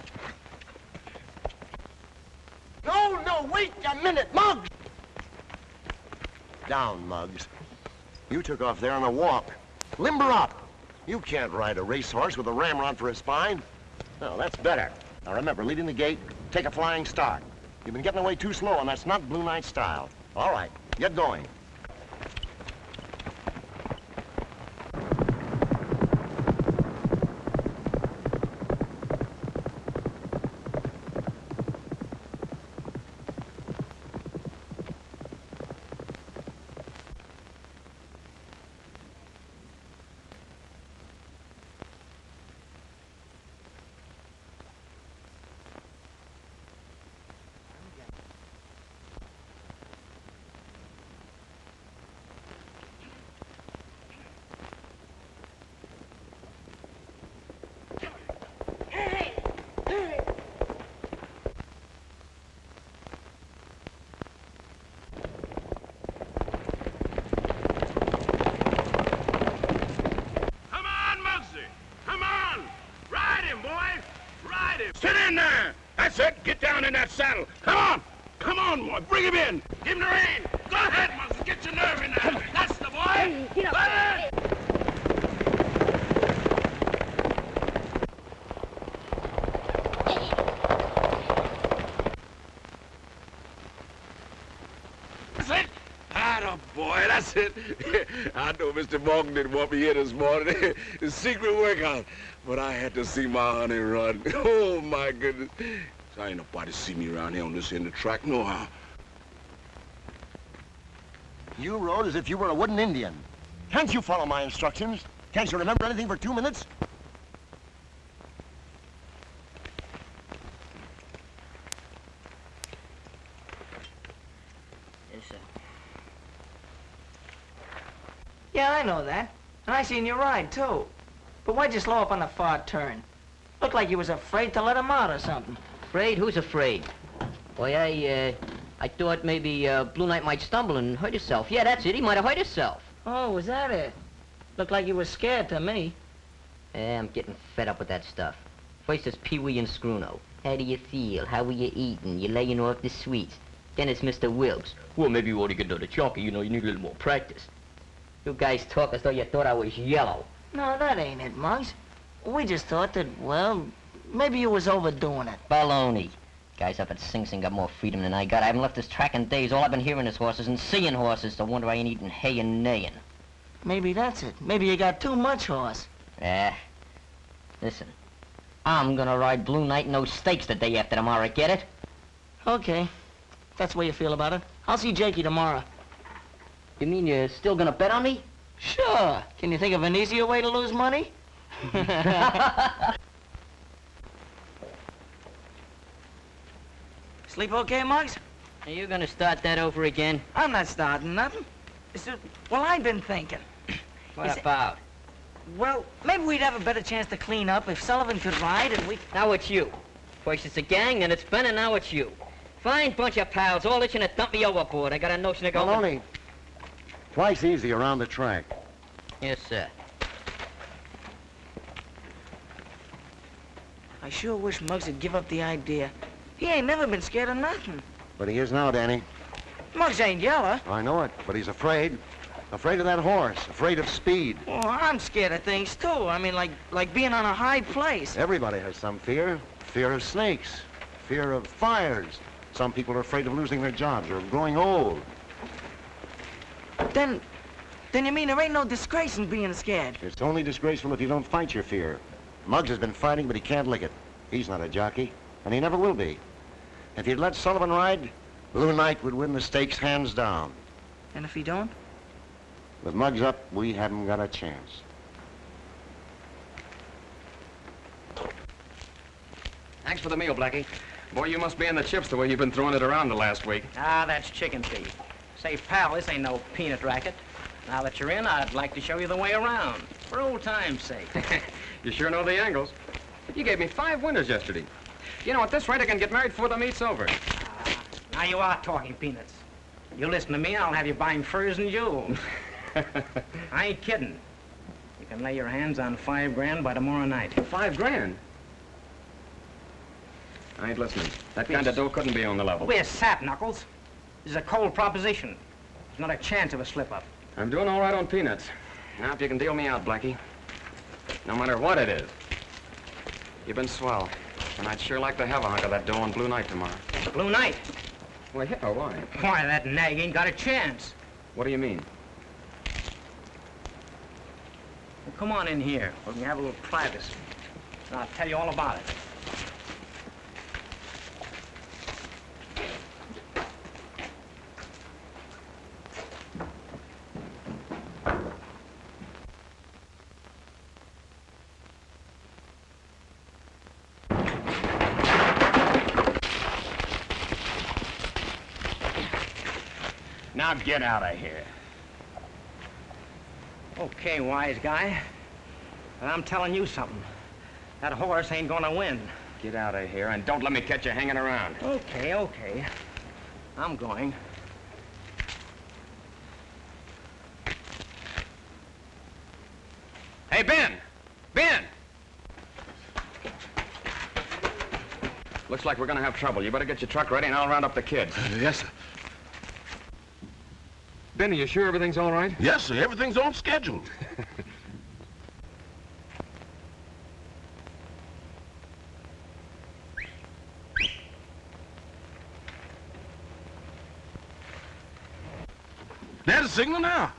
No, wait a minute, Muggs! Down, Muggs. You took off there on a walk. Limber up. You can't ride a racehorse with a ramrod for a spine. No, that's better. Now remember, leading the gate, take a flying start. You've been getting away too slow, and that's not Blue Knight style. All right, get going. Sit in there! That's it! Get down in that saddle! Come on! Come on, boy! Bring him in! Give him the rein! Go ahead, Muggsy! Get your nerve in there! That's the boy! Go ahead! That's it! Atta boy, that's it! I know Mr. Morgan didn't want me here this morning. It's secret workout. But I had to see my honey run. Oh, my goodness. So ain't nobody see me around here on this end of the track, no how. You rode as if you were a wooden Indian. Can't you follow my instructions? Can't you remember anything for 2 minutes? Yes, sir. Yeah, I know that. And I seen you ride, too. But why'd you slow up on the far turn? Looked like you was afraid to let him out or something. Afraid? Who's afraid? Boy, I thought maybe Blue Knight might stumble and hurt himself. Yeah, that's it. He might have hurt himself. Oh, was that it? Looked like you were scared to me. Yeah, I'm getting fed up with that stuff. First it's Pee-wee and Scruno. How do you feel? How are you eating? You laying off the sweets. Then it's Mr. Wilkes. Well, maybe you ought to get another chunky. You know, you need a little more practice. You guys talk as though you thought I was yellow. No, that ain't it, Muggs. We just thought that, well, maybe you was overdoing it. Baloney. Guys up at Sing Sing got more freedom than I got. I haven't left this track in days. All I've been hearing is horses and seeing horses. No wonder I ain't eating hay and neighing. Maybe that's it. Maybe you got too much horse. Listen. I'm gonna ride Blue Knight in those stakes the day after tomorrow, get it? Okay. That's the way you feel about it. I'll see Jakey tomorrow. You mean you're still gonna bet on me? Sure. Can you think of an easier way to lose money? Sleep okay, Muggs? Are you gonna start that over again? I'm not starting nothing. Well, I've been thinking. What about? Well, maybe we'd have a better chance to clean up if Sullivan could ride and we... Now it's you. First it's a gang, then it's Ben, and now it's you. Fine bunch of pals, all itching to dump me overboard. I got a notion to go... Maloney, twice easy around the track. Yes, sir. I sure wish Muggs would give up the idea. He ain't never been scared of nothing. But he is now, Danny. Muggs ain't yellow. I know it, but he's afraid. Afraid of that horse, afraid of speed. Oh, I'm scared of things, too. I mean, like being on a high place. Everybody has some fear. Fear of snakes, fear of fires. Some people are afraid of losing their jobs or of growing old. Then you mean there ain't no disgrace in being scared? It's only disgraceful if you don't fight your fear. Muggs has been fighting, but he can't lick it. He's not a jockey, and he never will be. If he'd let Sullivan ride, Blue Knight would win the stakes hands down. And if he don't? With Muggs up, we haven't got a chance. Thanks for the meal, Blackie. Boy, you must be in the chips the way you've been throwing it around the last week. Ah, that's chicken feed. Say, pal, this ain't no peanut racket. Now that you're in, I'd like to show you the way around, for old time's sake. You sure know the angles. You gave me 5 winners yesterday. You know, at this rate, I can get married before the meet's over. Now you are talking peanuts. You listen to me, I'll have you buying furs and jewels. I ain't kidding. You can lay your hands on $5 grand by tomorrow night. $5 grand? I ain't listening. That kind of dough couldn't be on the level. We're sap, Knuckles. This is a cold proposition. There's not a chance of a slip-up. I'm doing all right on peanuts. Now, if you can deal me out, Blackie. No matter what it is. You've been swell. And I'd sure like to have a hunk of that dough on Blue Knight tomorrow. Blue Knight? Well, yeah, why? Why, that nag ain't got a chance. What do you mean? Well, come on in here. We can have a little privacy. And I'll tell you all about it. Now get out of here. Okay, wise guy. But I'm telling you something. That horse ain't gonna win. Get out of here and don't let me catch you hanging around. Okay, okay. I'm going. Hey, Ben! Ben! Looks like we're gonna have trouble. You better get your truck ready and I'll round up the kids. Yes, sir. Ben, are you sure everything's all right? Yes, sir. Everything's on schedule. There's a signal now.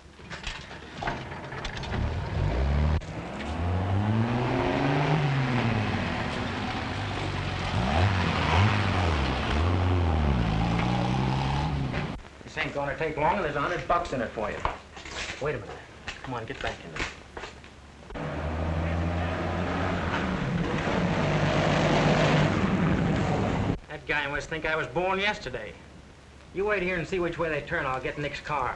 This ain't gonna take long, and there's $100 in it for you. Wait a minute. Come on, get back in there. That guy must think I was born yesterday. You wait here and see which way they turn. I'll get Nick's car.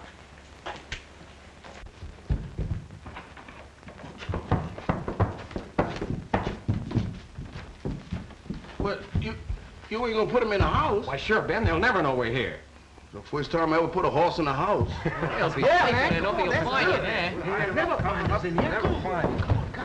Well, you ain't gonna put him in a house? Why, sure, Ben. They'll never know we're here. The first time I ever put a horse in a house. Yeah, man. Don't be a fine there. Never find us in here. Never find.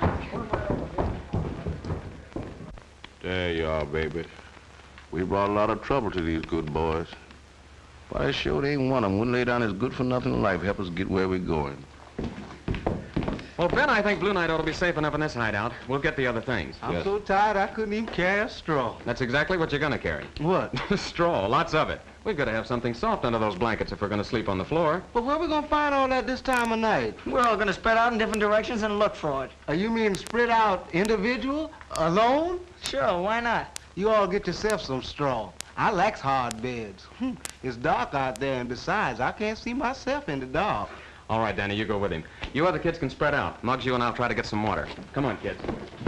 There you are, baby. We brought a lot of trouble to these good boys. But I sure ain't one of them wouldn't lay down his good-for-nothing life help us get where we're going. Well, Ben, I think Blue Knight ought to be safe enough in this hideout. We'll get the other things. I'm so tired I couldn't even carry a straw. That's exactly what you're going to carry. What? Straw, lots of it. We've got to have something soft under those blankets if we're going to sleep on the floor. But where we gonna find all that this time of night? We're all gonna spread out in different directions and look for it. You mean spread out individual, alone? Sure, why not? You all get yourself some straw. I likes hard beds. It's dark out there, and besides, I can't see myself in the dark. All right, Danny, you go with him. You other kids can spread out. Muggs, you and I'll try to get some water. Come on, kids.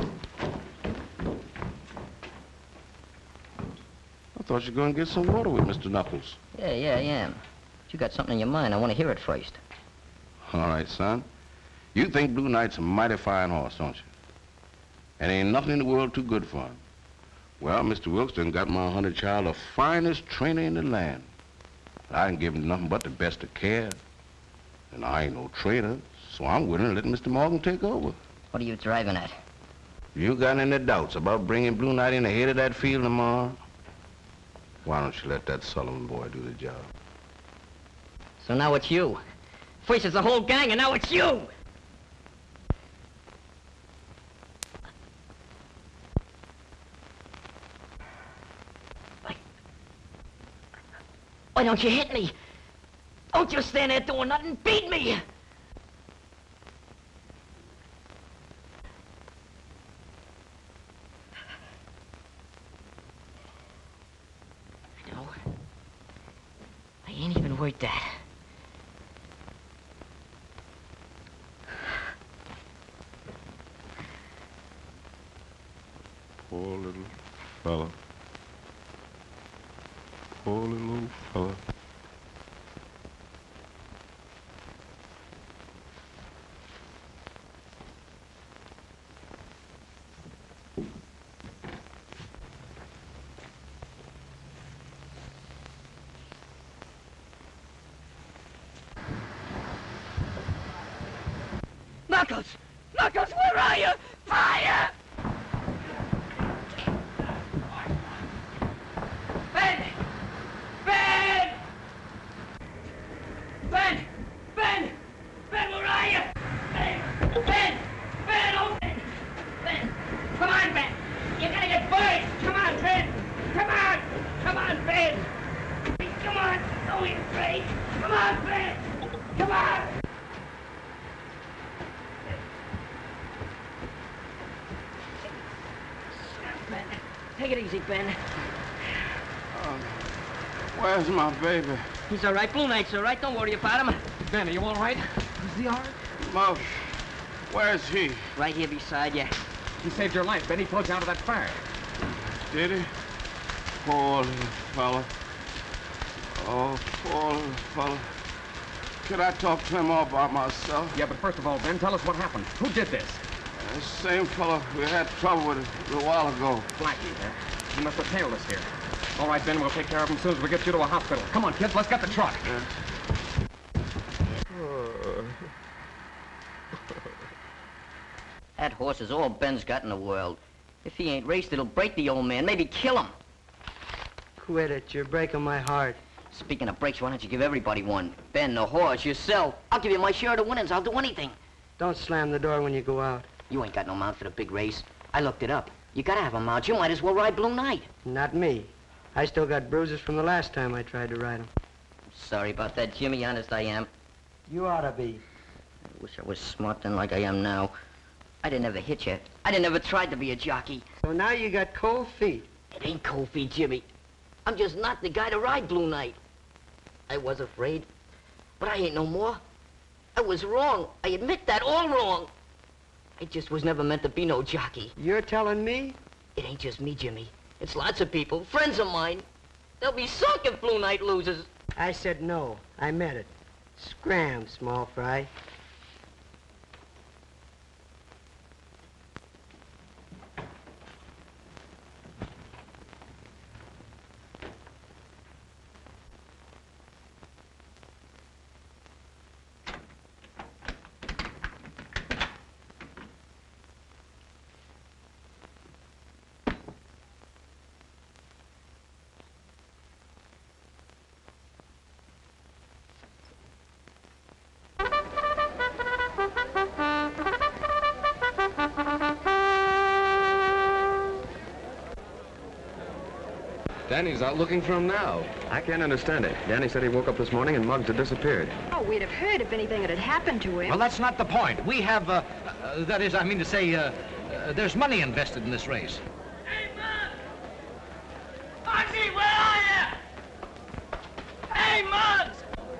I thought you were going to get some water with Mr. Knuckles. Yeah, I am. But you got something in your mind. I want to hear it first. All right, son. You think Blue Knight's a mighty fine horse, don't you? And ain't nothing in the world too good for him. Well, Mr. Wilkes done got my hunter child the finest trainer in the land. I ain't give him nothing but the best of care. And I ain't no trainer, so I'm willing to let Mr. Morgan take over. What are you driving at? You got any doubts about bringing Blue Knight in the head of that field tomorrow? Why don't you let that Sullivan boy do the job? So now it's you. First it's the whole gang, and now it's you! Why don't you hit me? Don't just stand there doing nothing. Beat me! I know. I ain't even worth that. Poor little fella. Poor little fella. Knuckles! Knuckles, where are you? Fire! Ben! Ben! Ben! Ben! Ben, where are you? Ben! Ben! Ben, open! Ben! Come on, Ben! You're gonna get burned! Come on, Ben! Come on! Come on, Ben! Come on! Don't be afraid! Come on, Ben! Come on! Take it easy, Ben. Where's my baby? He's all right. Blue Knight's all right. Don't worry about him. Ben, are you all right? Is he all right? Mug, where's he? Right here beside you. He saved your life, Ben. He pulled you out of that fire. Did he? Poor little fella. Oh, poor little fella. Could I talk to him all by myself? Yeah, but first of all, Ben, tell us what happened. Who did this? The same fella we had trouble with a little while ago. Blackie. He must have tailed us here. All right, Ben, we'll take care of him as soon as we get you to a hospital. Come on, kids, let's get the truck. That horse is all Ben's got in the world. If he ain't raced, it'll break the old man, maybe kill him. Quit it. You're breaking my heart. Speaking of breaks, why don't you give everybody one? Ben, the horse, yourself. I'll give you my share of the winnings. I'll do anything. Don't slam the door when you go out. You ain't got no mount for the big race. I looked it up. You gotta have a mount. You might as well ride Blue Knight. Not me. I still got bruises from the last time I tried to ride him. Sorry about that, Jimmy. Honest, I am. You ought to be. I wish I was smart then like I am now. I didn't ever hit you. I didn't ever tried to be a jockey. So now you got cold feet. It ain't cold feet, Jimmy. I'm just not the guy to ride Blue Knight. I was afraid, but I ain't no more. I was wrong. I admit that, all wrong. I just was never meant to be no jockey. You're telling me? It ain't just me, Jimmy. It's lots of people, friends of mine. They'll be sunk if Blue Knight loses. I said no. I meant it. Scram, small fry. Danny's out looking for him now. I can't understand it. Danny said he woke up this morning and Muggs had disappeared. Oh, we'd have heard if anything had happened to him. Well, that's not the point. We have, that is, I mean to say, there's money invested in this race. Muggsy, where are you? Hey, Muggs!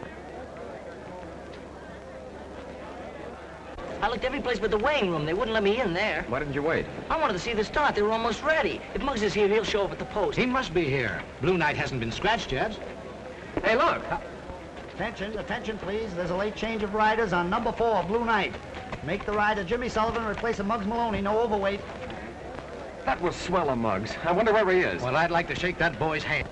I looked every place but the weighing room. They wouldn't let me in there. Why didn't you wait? I wanted to see the start. They were almost ready. If Muggs is here, he'll show up at the post. He must be here. Blue Knight hasn't been scratched yet. Hey, look. Attention, attention, please. There's a late change of riders on number 4, Blue Knight. Make the rider Jimmy Sullivan replace a Muggs Maloney, no overweight. That was swell of Muggs. I wonder where he is. Well, I'd like to shake that boy's hand.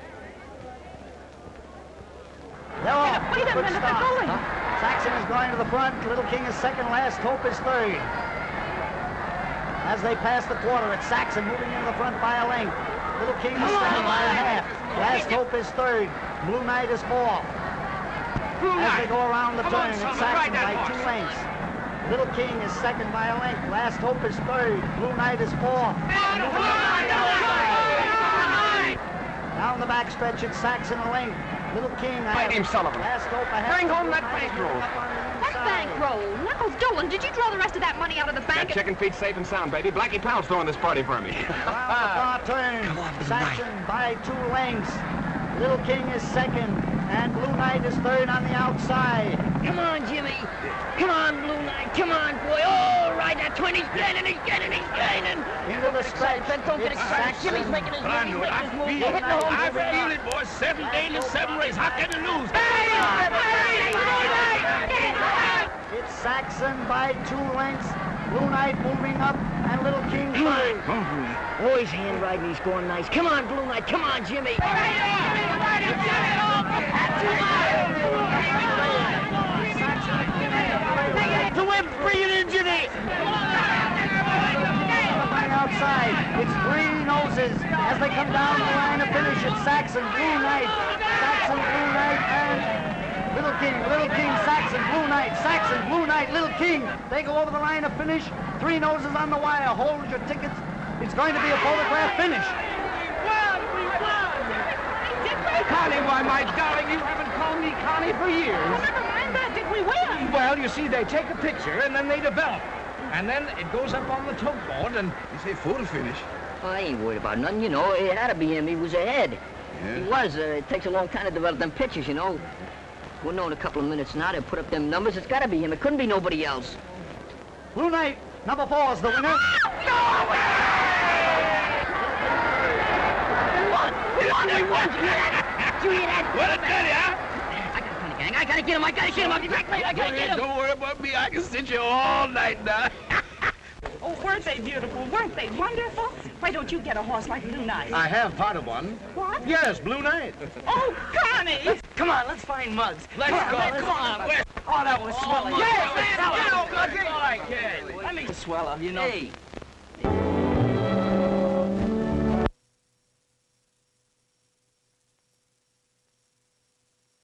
They're off. Wait a Good minute, start. they're going. Saxon is going to the front. Little King is second. Last Hope is third. As they pass the quarter, it's Saxon moving into the front by a length. Little King is second by a half. Last Hope is third. Blue Knight is fourth. As they go around the turn, it's Saxon by 2 lengths. Little King is second by a length. Last Hope is third. Blue Knight is fourth. Down the backstretch, it's Saxon a length. Little King. Fight him, Sullivan. Last Hope ahead. Bring home that bankroll. What bankroll? Knuckles Dolan, did you draw the rest of that money out of the bank? That chicken feed's safe and sound, baby. Blackie Powell's throwing this party for me. Around the far turn, Saxon by 2 lengths. Little King is second, and Blue Knight is third on the outside. Come on, Jimmy. Come on, Blue Knight. Come on, boy. All right, that 20's gaining. He's gaining. Into the stretch. Don't get excited. Jimmy's making his move. He's making his move. You're hitting the home I run. feel it, boys. 7 days, 7 races. How can you lose? It's Saxon by 2 lengths. Blue Knight moving up, and Little King third. Oh, he's handwriting. He's going nice. Come on, Blue Knight. Come on, Jimmy. To win, bring it in, Jimmy! Outside, it's 3 noses as they come down the line of finish. It's Saxon, Blue Knight, Saxon, Blue Knight, and Little King, Saxon, Blue Knight, Saxon, Blue Knight, Little King. They go over the line of finish. 3 noses on the wire. Hold your tickets. It's going to be a photograph finish. Connie, why, my darling, you haven't called me Connie for years. Well, never mind that. Did we win? Well, you see, they take a picture and then they develop. And then it goes up on the tote board and you say photo finish. Well, I ain't worried about nothing, you know. It had to be him. He was ahead. Yeah. He was. It takes a long time to develop them pictures, you know. We'll know in a couple of minutes now. They'll put up them numbers. It's got to be him. It couldn't be nobody else. Blue Knight, number 4 is the winner. You hear that? What a daddy, huh? I got a funny gang. I gotta get him. I gotta get him. I'll be back later. I gotta get him. Don't worry about me. I can sit you all night now. Oh, weren't they beautiful? Weren't they wonderful? Why don't you get a horse like Blue Knight? I have part of one. What? Yes, Blue Knight. Oh, Connie! Come on, let's find Muggs. Let's go. Come on. Oh, that was swell. Yes, Get swell. over, get over. I mean, swell, you know. Hey,